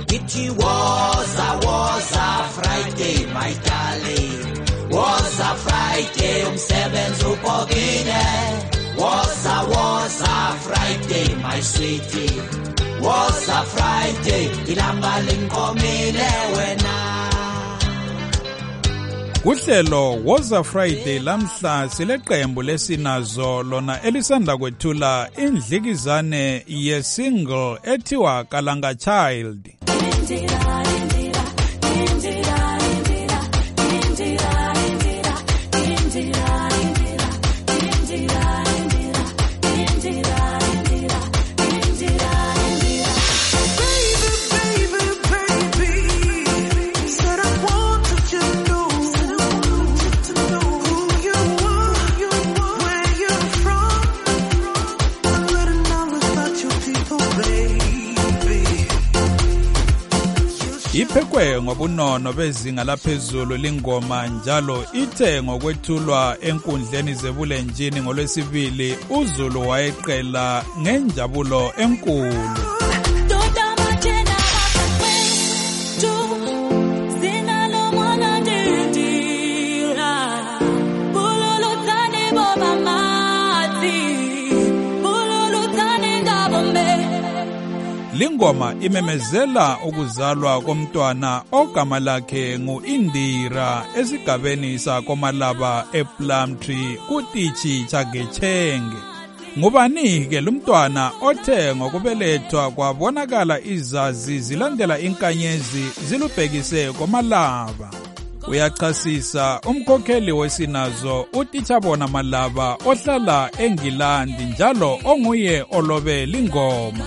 It was a Friday, my darling. Was a Friday, umsebenzi upokile. Was a Friday, my sweetie. Was a Friday, ilanga linkomile wena. Kuhlelo was a Friday lamhla sileqembu lesinazo lona elisanda kwethula indlikizane ye-single ethiwa Kalanga Child. Iphekwe ngobunono bezinga laphezulu lingoma njalo ithe ngokwethulwa enkundleni zebulenjini ngolwesibili uZulu wayeqela ngenjabulo enkulu. Lingoma imemezela ukuzalwa komntwana ogama lakhe nguIndira esigabeni sakomalaba ePlumtree kutichi Chagechenge. Ngubani ke lumntwana othe ngokubelethwa kwabonakala izazi zilandela inkanyezi zilubhekise komalaba. Uyachasisa umkhokheli wesinazo uTichabona Malaba ohlala eNgilandi njalo onguye olobe lingoma.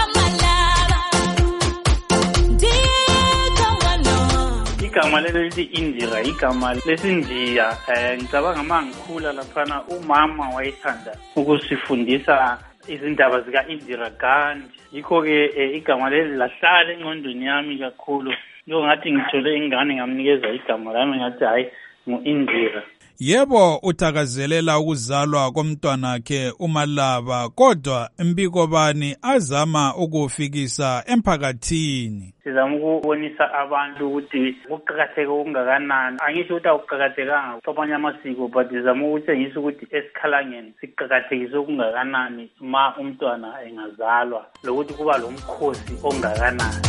Igama leli Indira igama lesindiya ngicabanga mangikhula laphana umama wayethanda ukusifundisa izindaba zika Indira Gandhi yikho ke igama leli lahlala engqondweni yami kakhulu ngathi ngithole ingane ngamnikeza igama lami ngathi hayi nguIndira. Yebo uthakazelela ukuzalwa komntwana wakhe uMalaba kodwa mbiko bani azama ukufikisa emphakathini. Sizama ukubonisa abantu ukuthi ukuqhakatheka okungakanani angisho ukuthi akuqhakathekanga kwamanye amasiko but sizama ukutshengisa ukuthi esikhalangeni siqhakathekise okungakanani ma umntwana engazalwa lokuthi kuba lomkhosi ongakanani.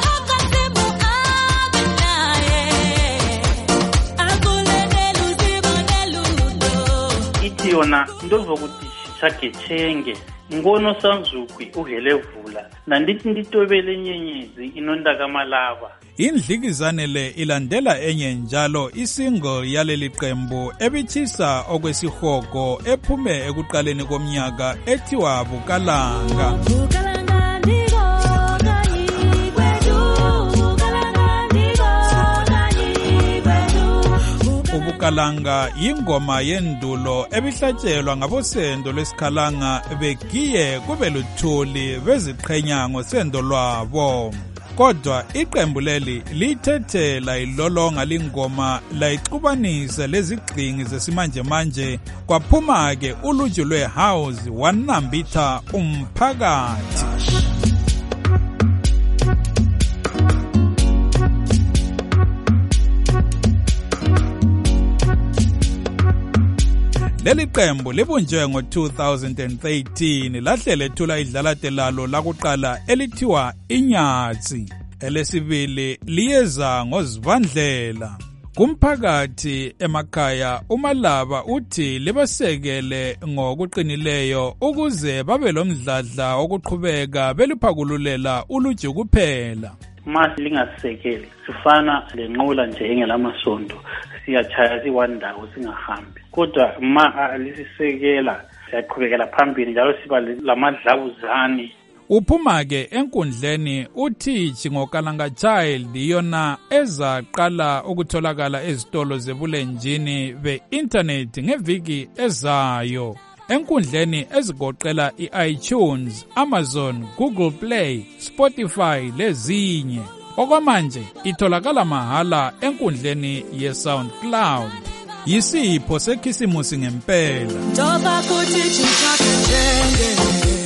Ithi yona into zokuthi Chagechenge ngono sanzukwi uhelevula nandithi nditobele nyenyezi inonda kamalaba. Indlikizane le ilandela enye njalo isingle yaleli qembu ebichisa okwesihogo ephume ekuqaleni komnyaka ethiwa Bukalanga. Ubukalanga yingoma yendulo ebihlatshelwa ngabosendo lwesikhalanga begiye kube luthuli beziqhenya ngosendo lwabo. Kodwa iqembu leli lithethe layilolonga lingoma layixubanisa lezigxingi zesimanje manje kwaphuma ke uluju lwehouse wanambitha umphakathi. Leli qembu libunjwe ngo-2013 lahle lethula idlalate lalo lakuqala elithiwa Inyatsi. Elesibili liyeza ngoZibandlela. Kumphakathi emakhaya uMalaba uthi libasekele ngokuqinileyo ukuze babe lomdladla wokuqhubeka beluphakululela uluju kuphela. Masi lingasekeli sifana lenqola nje engelamasondo siyachaya siwandawo singahambi kodwa ma lisisekela siyaqhubekela phambili njalo siba lamadlabuzane. Uphuma ke enkundleni uthi Kalanga Child yona ezaqala ukutholakala ezitolo zebulenjini be-internet ngeviki ezayo enkundleni ezigoqela iTunes, Amazon, Google Play, Spotify lezinye. Okwamanje itholakala mahala enkundleni yeSoundCloud. Yisipho sekhisimusi ngempela.